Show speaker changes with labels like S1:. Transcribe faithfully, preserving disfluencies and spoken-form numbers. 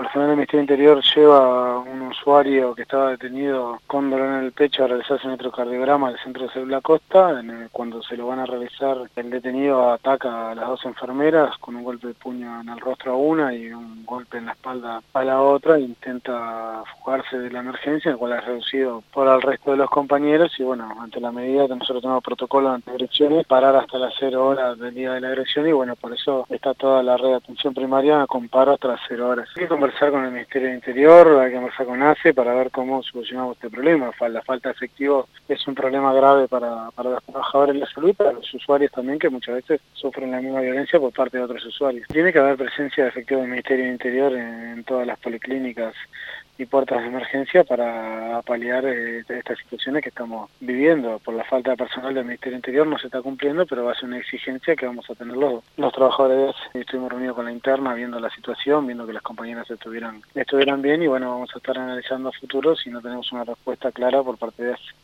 S1: personal del Ministerio del Interior lleva a un usuario que estaba detenido con dolor en el pecho a realizarse un electrocardiograma al centro de salud La Costa. En el, cuando se lo van a realizar, el detenido ataca a las dos enfermeras con un golpe de puño en el rostro a una y un golpe en la espalda a la otra. E intenta fugarse de la emergencia, el cual es reducido por el resto de los compañeros. Y bueno, ante la medida que nosotros tenemos protocolo ante agresiones, parar hasta las cero horas del día de la agresión, y bueno, por eso está toda la red de atención primaria con paro hasta las cero horas. Hay que conversar con el Ministerio del Interior, hay que conversar con A C E para ver cómo solucionamos este problema. La falta de efectivo es un problema grave para, para los trabajadores de la salud y para los usuarios también, que muchas veces sufren la misma violencia por parte de otros usuarios. Tiene que haber presencia de efectivo del Ministerio del Interior en, en todas las policlínicas y puertas de emergencia para paliar eh, estas situaciones que estamos viviendo. Por la falta de personal del Ministerio del Interior no se está cumpliendo, pero va a ser una exigencia que vamos a tener los, los trabajadores. Estuvimos reunidos con la interna viendo la situación, viendo que las compañeras estuvieran, estuvieran bien, y bueno, vamos a estar analizando a futuro si no tenemos una respuesta clara por parte de A C E.